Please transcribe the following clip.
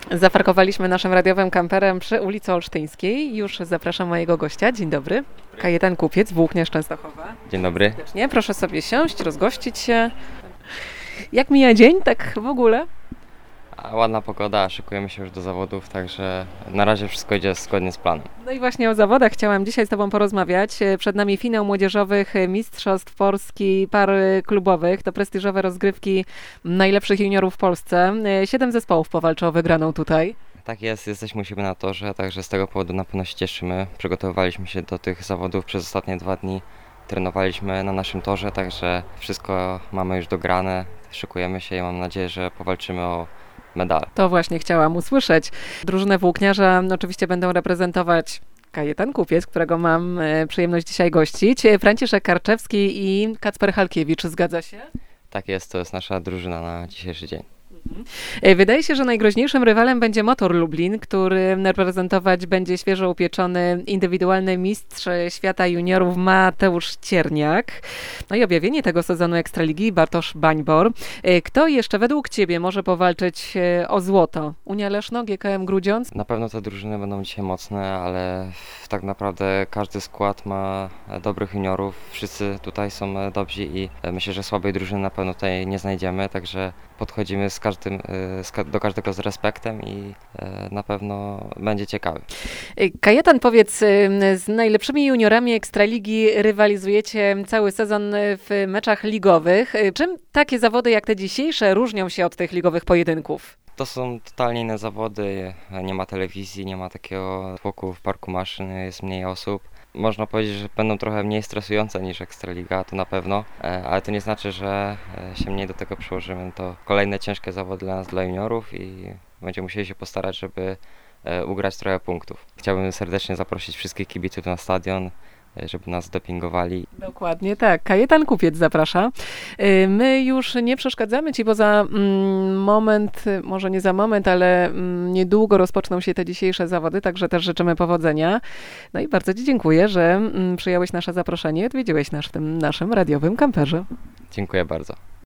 Zaparkowaliśmy naszym radiowym kamperem przy ulicy Olsztyńskiej. Już zapraszam mojego gościa. Dzień dobry. Kajetan Kupiec, Włókniarz Częstochowa. Dzień dobry. Serdecznie. Proszę sobie siąść, rozgościć się. Jak mija dzień, tak w ogóle? Ładna pogoda, szykujemy się już do zawodów, także na razie wszystko idzie zgodnie z planem. No i właśnie o zawodach chciałam dzisiaj z Tobą porozmawiać. Przed nami finał młodzieżowych Mistrzostw Polski par klubowych. To prestiżowe rozgrywki najlepszych juniorów w Polsce. 7 zespołów powalczy o wygraną tutaj. Tak jest, jesteśmy u siebie na torze, także z tego powodu na pewno się cieszymy. Przygotowywaliśmy się do tych zawodów przez ostatnie 2 dni. Trenowaliśmy na naszym torze, także wszystko mamy już dograne. Szykujemy się i mam nadzieję, że powalczymy o medale. To właśnie chciałam usłyszeć. Drużynę włókniarza oczywiście będą reprezentować Kajetan Kupiec, którego mam przyjemność dzisiaj gościć, Franciszek Karczewski i Kacper Halkiewicz. Zgadza się? Tak jest, to jest nasza drużyna na dzisiejszy dzień. Wydaje się, że najgroźniejszym rywalem będzie Motor Lublin, który reprezentować będzie świeżo upieczony indywidualny mistrz świata juniorów Mateusz Cierniak. No i objawienie tego sezonu Ekstraligi Bartosz Bańbor. Kto jeszcze według Ciebie może powalczyć o złoto? Unia Leszno, GKM Grudziądz? Na pewno te drużyny będą dzisiaj mocne, ale tak naprawdę każdy skład ma dobrych juniorów. Wszyscy tutaj są dobrzy i myślę, że słabej drużyny na pewno tutaj nie znajdziemy, także podchodzimy do każdego z respektem i na pewno będzie ciekawy. Kajetan, powiedz, z najlepszymi juniorami Ekstraligi rywalizujecie cały sezon w meczach ligowych. Czym takie zawody jak te dzisiejsze różnią się od tych ligowych pojedynków? To są totalnie inne zawody, nie ma telewizji, nie ma takiego tłoku w parku maszyn, jest mniej osób. Można powiedzieć, że będą trochę mniej stresujące niż Ekstraliga, to na pewno, ale to nie znaczy, że się mniej do tego przyłożymy. To kolejne ciężkie zawody dla nas, dla juniorów i będziemy musieli się postarać, żeby ugrać trochę punktów. Chciałbym serdecznie zaprosić wszystkich kibiców na stadion, żeby nas dopingowali. Dokładnie tak. Kajetan Kupiec zaprasza. My już nie przeszkadzamy Ci, bo za moment, może nie za moment, ale niedługo rozpoczną się te dzisiejsze zawody, także też życzymy powodzenia. No i bardzo Ci dziękuję, że przyjąłeś nasze zaproszenie i odwiedziłeś nas w tym naszym radiowym kamperze. Dziękuję bardzo.